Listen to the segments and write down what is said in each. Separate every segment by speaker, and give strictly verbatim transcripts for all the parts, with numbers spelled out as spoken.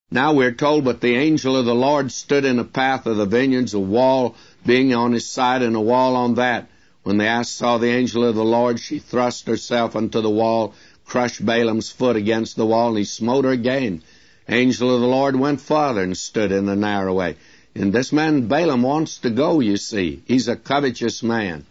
Speaker 1: Now we're told, but the angel of the Lord stood in the path of the vineyards, a wall being on his side and a wall on that. When the ass saw the angel of the Lord, she thrust herself unto the wall, crushed Balaam's foot against the wall, and he smote her again. Angel of the Lord went farther and stood in the narrow way. And this man Balaam wants to go, you see. He's a covetous man.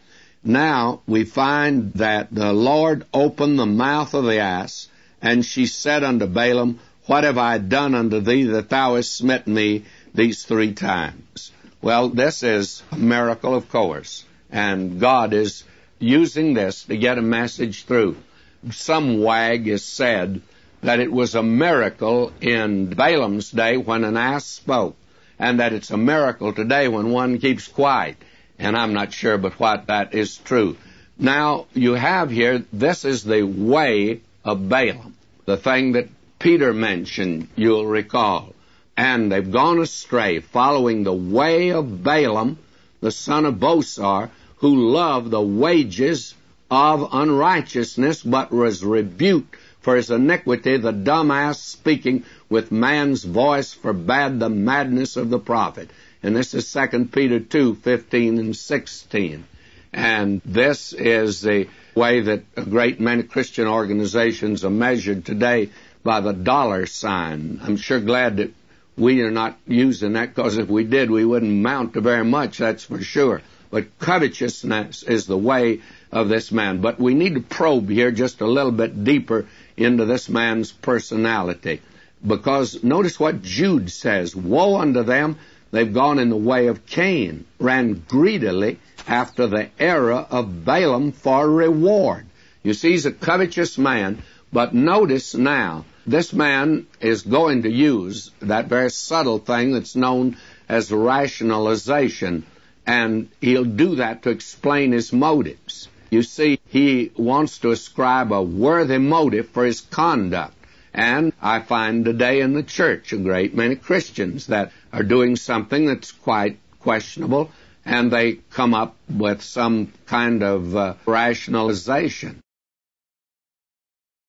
Speaker 1: Now we find that the Lord opened the mouth of the ass, and she said unto Balaam, What have I done unto thee that thou hast smitten me these three times? Well, this is a miracle, of course, and God is using this to get a message through. Some wag has said that it was a miracle in Balaam's day when an ass spoke, and that it's a miracle today when one keeps quiet. And I'm not sure but what that is true. Now, you have here, this is the way of Balaam, the thing that Peter mentioned, you'll recall. And they've gone astray, following the way of Balaam, the son of Bosor, who loved the wages of unrighteousness, but was rebuked for his iniquity. The dumb ass speaking with man's voice forbade the madness of the prophet. And this is Second Peter two, fifteen and sixteen. And this is the way that a great many Christian organizations are measured today, by the dollar sign. I'm sure glad that we are not using that, because if we did, we wouldn't amount to very much, that's for sure. But covetousness is the way of this man. But we need to probe here just a little bit deeper into this man's personality. Because notice what Jude says, Woe unto them, they've gone in the way of Cain, ran greedily after the error of Balaam for reward. You see, he's a covetous man, but notice now, this man is going to use that very subtle thing that's known as rationalization, and he'll do that to explain his motives. You see, he wants to ascribe a worthy motive for his conduct. And I find today in the church a great many Christians that are doing something that's quite questionable, and they come up with some kind of uh, rationalization.